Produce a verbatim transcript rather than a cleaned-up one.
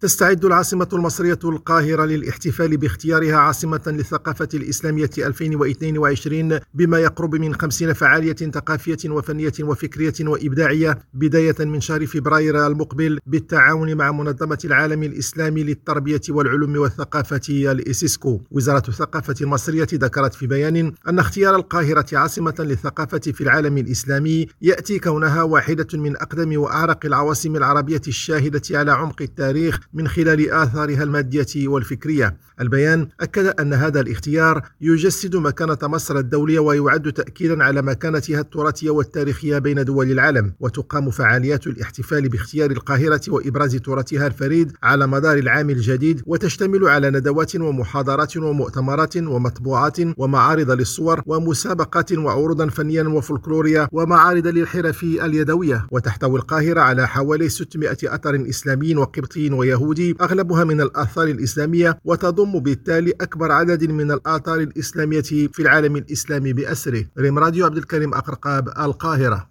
تستعد العاصمة المصرية القاهرة للاحتفال باختيارها عاصمة للثقافة الإسلامية ألفين واثنين وعشرين بما يقرب من خمسين فعالية ثقافية وفنية وفكرية وإبداعية بداية من شهر فبراير المقبل بالتعاون مع منظمة العالم الإسلامي للتربية والعلوم والثقافة الإسيسكو. وزارة الثقافة المصرية ذكرت في بيان أن اختيار القاهرة عاصمة للثقافة في العالم الإسلامي يأتي كونها واحدة من أقدم وأعرق العواصم العربية الشاهدة على عمق التاريخ من خلال آثارها المادية والفكرية. البيان أكد أن هذا الاختيار يجسد مكانة مصر الدولية ويعد تأكيدا على مكانتها التراثية والتاريخية بين دول العالم. وتقام فعاليات الاحتفال باختيار القاهرة وإبراز تراثها الفريد على مدار العام الجديد، وتشتمل على ندوات ومحاضرات ومؤتمرات ومطبوعات ومعارض للصور ومسابقات وعروضا فنيا وفولكلورية ومعارض للحرف اليدوية. وتحتوي القاهرة على حوالي ستمائة أثر إسلامي وقبطي ويهودي أغلبها من الآثار الإسلامية، وتضم بالتالي أكبر عدد من الآثار الإسلامية في العالم الإسلامي بأسره. ريم راديو، عبد الكريم أقرقاب، القاهرة.